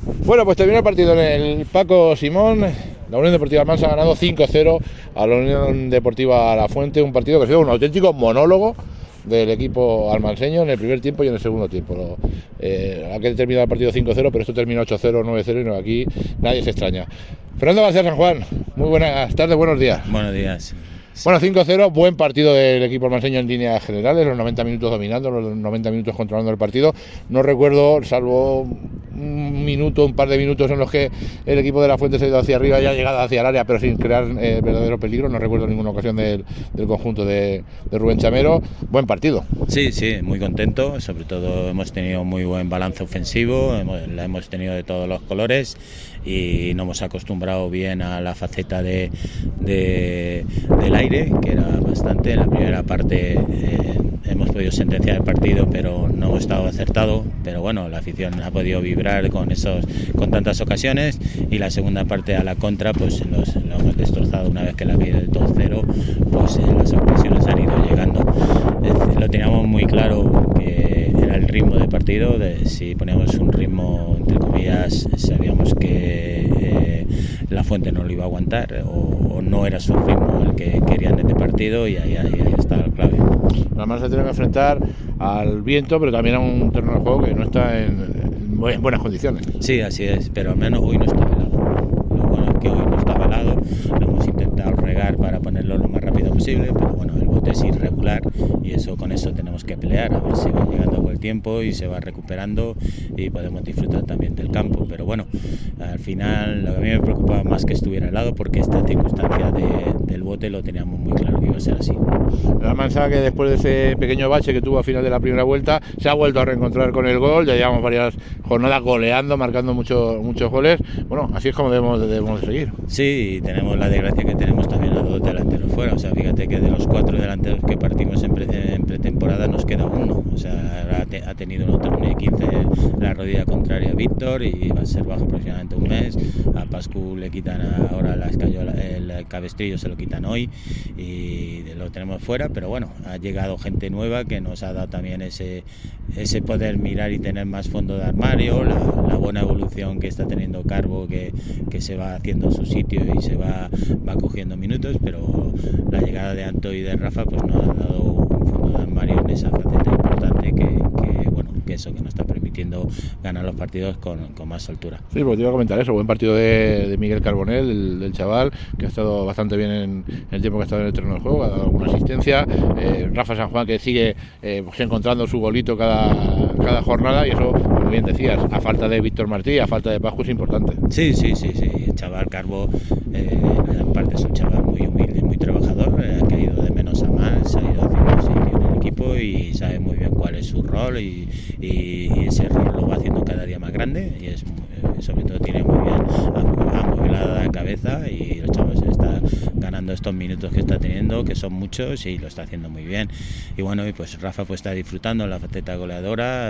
Bueno, pues terminó el partido en el Paco Simón. La Unión Deportiva Almansa ha ganado 5-0 a la Unión Deportiva La Fuente, un partido que ha sido un auténtico monólogo del equipo almanseño en el primer tiempo y en el segundo tiempo. Aquí terminado el partido 5-0, pero esto terminó 8-0, 9-0 y no, aquí nadie se extraña. Fernando García San Juan, muy buenas tardes, buenos días. Buenos días. Bueno, 5-0, buen partido del equipo almanseño en líneas generales, los 90 minutos dominando, los 90 minutos controlando el partido. No recuerdo, salvo un par de minutos en los que el equipo de La Fuente se ha ido hacia arriba y ha llegado hacia el área, pero sin crear verdadero peligro. No recuerdo ninguna ocasión del conjunto de Rubén Chamero. Buen partido. Sí, muy contento. Sobre todo hemos tenido muy buen balance ofensivo, la hemos tenido de todos los colores y nos hemos acostumbrado bien a la faceta del aire, que era bastante. En la primera parte hemos podido sentenciar el partido, pero no hemos estado acertado. Pero bueno, la afición ha podido vibrar con tantas ocasiones, y la segunda parte a la contra pues lo hemos destrozado. Una vez que la vida de 2-0, pues las ocasiones han ido llegando. Lo teníamos muy claro que era el ritmo de partido. Si poníamos un ritmo entre comillas, sabíamos que La Fuente no lo iba a aguantar, o no era su ritmo el que querían en este partido, y ahí está la clave. Además se tiene que enfrentar al viento, pero también a un terreno de juego que no está en buenas condiciones. Sí, así es, pero al menos hoy no está velado. Lo bueno es que hoy no está velado, lo hemos intentado regar para ponerlo lo más rápido posible, pero bueno, el bote es irregular y con eso tenemos que pelear, a ver si va llegando con el tiempo y se va recuperando y podemos disfrutar también del campo. Pero bueno, al final lo que a mí me preocupaba más que estuviera helado, porque esta circunstancia del bote lo teníamos muy claro que iba a ser así. La Almansa, que después de ese pequeño bache que tuvo a final de la primera vuelta, se ha vuelto a reencontrar con el gol. Ya llevamos varias jornadas goleando, marcando muchos goles. Bueno, así es como debemos de seguir. Sí, y tenemos la desgracia que tenemos también a 2 delanteros fuera. O sea, fíjate que de los 4 delanteros que partimos en pretemporada nos queda uno. O sea, ha tenido un otro 15 en la rodilla contraria a Víctor y va a ser bajo aproximadamente un mes. A Pascu le quitan ahora el cabestrillo, se lo quitan hoy y lo tenemos fuera. Pero bueno, ha llegado gente nueva que nos ha dado también ese poder mirar y tener más fondo de armario, la buena evolución que está teniendo Carbo, que se va haciendo su sitio y se va cogiendo minutos. Pero la llegada de Anto y de Rafa pues nos ha dado un fondo de armario en esa faceta importante que eso que nos está permitiendo ganar los partidos con más soltura. Sí, pues te iba a comentar eso, buen partido de Miguel Carbonell, del chaval, que ha estado bastante bien en el tiempo que ha estado en el terreno de juego, ha dado alguna asistencia. Rafa San Juan, que sigue pues encontrando su golito cada jornada, y eso, como bien decías, a falta de Víctor Martí, a falta de Pascu, es importante. Sí, el chaval Carbo en parte es un chaval muy humilde, muy trabajador, que ha ido de menos a más, ha ido haciendo sitio en el equipo y sabe muy bien cuál es su rol, y ese rol lo va haciendo cada día más grande, y sobre todo tiene muy bien amueblada la cabeza, y el chaval se está ganando estos minutos que está teniendo, que son muchos, y lo está haciendo muy bien. Y bueno, y pues Rafa pues está disfrutando la faceta goleadora,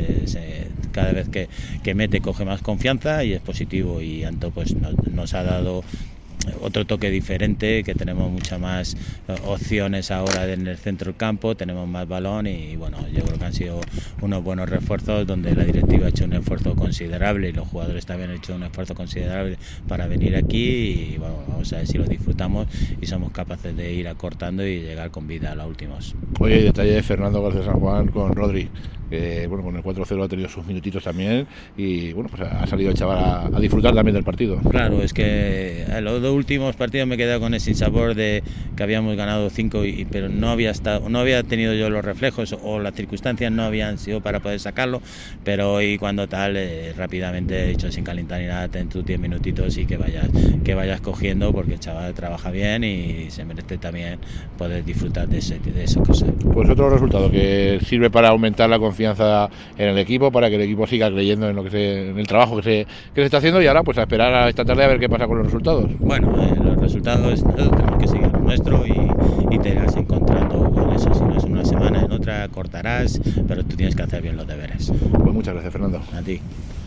cada vez que mete coge más confianza y es positivo, y Anto pues nos ha dado otro toque diferente, que tenemos muchas más opciones ahora en el centro del campo, tenemos más balón, y bueno, yo creo que han sido unos buenos refuerzos donde la directiva ha hecho un esfuerzo considerable y los jugadores también han hecho un esfuerzo considerable para venir aquí, y bueno, vamos a ver si lo disfrutamos y somos capaces de ir acortando y llegar con vida a los últimos. Oye, y detalle de Fernando García San Juan con Rodri, que bueno, con el 4-0 ha tenido sus minutitos también, y bueno, pues ha salido el chaval a disfrutar también del partido. Claro, es que a los 2 últimos partidos me he quedado con el sinsabor de que habíamos ganado 5, pero no había tenido yo los reflejos, o las circunstancias no habían sido para poder sacarlo. Pero hoy, cuando tal, rápidamente he dicho, sin calentar ni nada, ten tus 10 minutitos y que vayas cogiendo, porque el chaval trabaja bien y se merece también poder disfrutar de esas cosas. Pues otro resultado que sirve para aumentar la confianza en el equipo, para que el equipo siga creyendo en en el trabajo que se está haciendo, y ahora pues a esperar a esta tarde a ver qué pasa con los resultados. Bueno, los resultados tenemos que seguir lo nuestro y te irás encontrando con eso. Si no es una semana, en otra cortarás, pero tú tienes que hacer bien los deberes. Pues muchas gracias, Fernando. A ti.